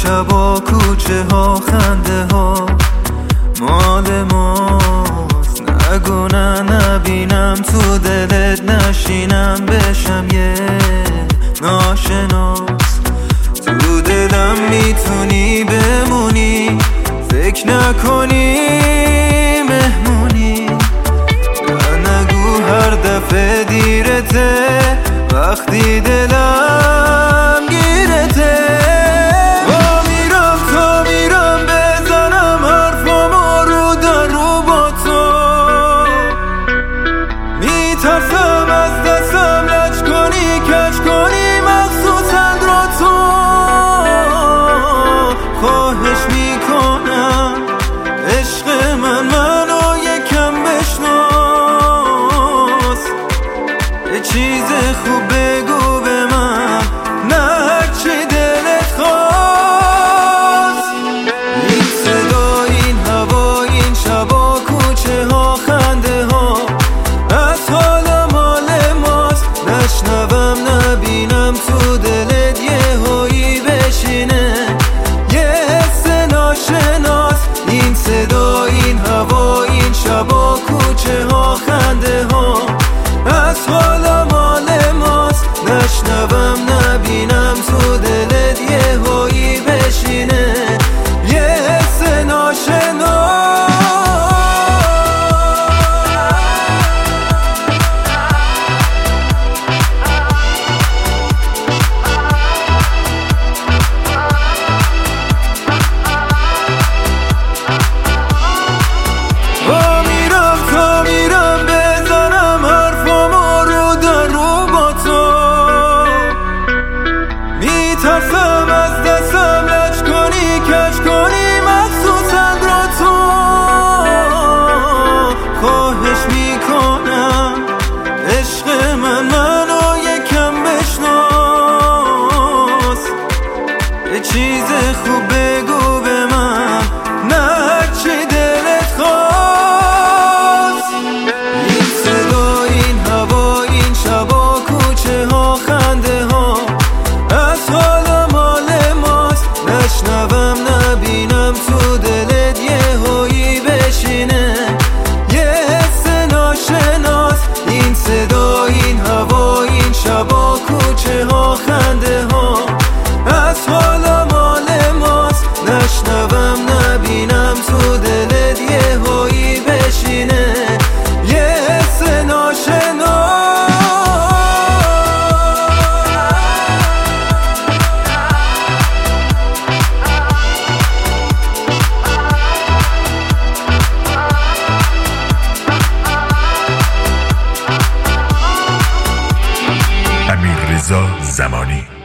شبا کوچه ها خنده ها مال ماست. نگو نه نبینم تو دلت نشینم بشم یه ناشناس. تو دلم میتونی بمونی فکر نکنی مهمونی. نگو هر دفعه دیرته وقتی دلم گیرته. تا میرم بزنم حرفامو رو در رو با تو. میترسم از دستم لج کنی کج کنی مخصوصا رو تو. خواهش میکنم عشق منو یکم بشناس. یه چیز خوب بگو به من نه هرچی دلت خواست. این صدا این هوا این شبا کوچه ها خنده ها از حال مال ماست. نشنوم نبینم تو دلت یه هایی بشینه یه حس ناشناس. این صدا این هوا این شبا کوچه ها خنده ها از حال مال ماست. نشنوم نبینم تو دلت یه هایی بشینه یه حس ناشناس. میترسم از دستم لج کنی کج کنی مخصوصا رو تو. خواهش میکنم عشق منو یکم بشناس. یه چیز خوب بگو به من نه هرچی دلت خواست. این صدا این هوا این شبا کوچه ها خنده ها از حال مال ماست. نشنوم نبینم تو دلت یه هایی بشینه یه حس ناشناس. این صدا این هوا این شبا کوچه ها خنده ها از حال مال ماست. نشنوم نبینم تو دلت یه هایی بشینه یه حس ناشناس. امیررضا زمانی